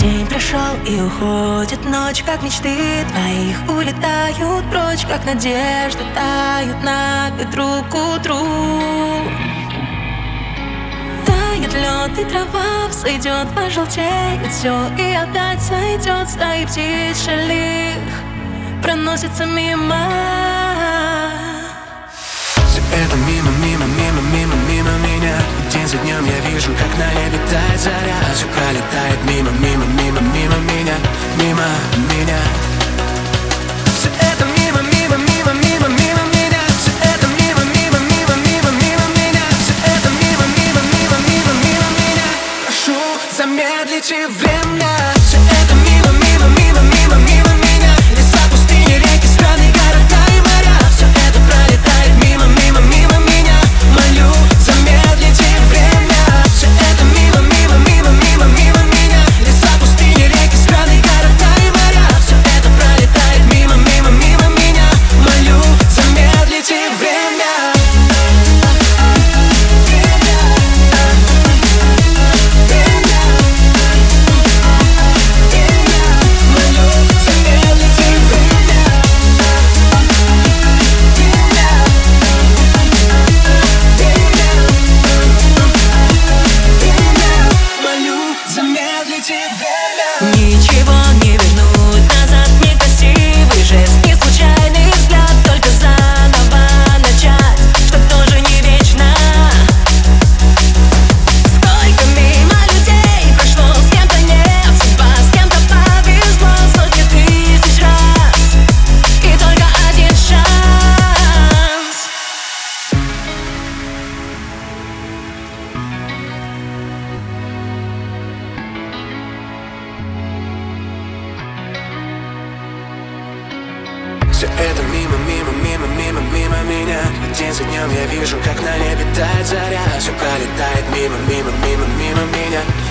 День прошел и уходит ночь, как мечты твоих улетают прочь, как надежды тают на ветру к утру. Тает лед и трава взойдет, пожелтеет все и опять сойдет. Стаи птиц шалих проносится мимо. Все это мимо, мимо, мимо, мимо, мимо меня. День за днем я вижу, как на небе тает заря. Все пролетает мимо, мимо, мимо, мимо меня, мимо меня. Все это мимо, мимо, мимо, мимо, мимо меня. Все это мимо, мимо, мимо, мимо, мимо меня. Все это мимо, мимо, мимо, мимо, мимо меня. Прошу, замедлите время. Все это мимо, мимо, мимо, мимо, мимо меня. Леса, пустыни, реки, страны, города и моря. Все это пролетает мимо, мимо, мимо меня. Молю, замедлите время. Все это мимо, мимо, мимо, мимо, мимо меня. Леса, пустыни, реки, страны, города и моря. Все это пролетает мимо, мимо, мимо меня. Молю, замедлите время. Ничего не вернуть назад, некрасивый жест, не случайный взгляд, только заново начать, что тоже не вечно. Сколько мимо людей прошло, с кем-то не судьба, с кем-то повезло сотни тысяч раз, и только один шанс. Все это мимо, мимо, мимо, мимо, мимо меня. День за днем я вижу, как на небе тает заря. Все пролетает мимо, мимо, мимо, мимо меня.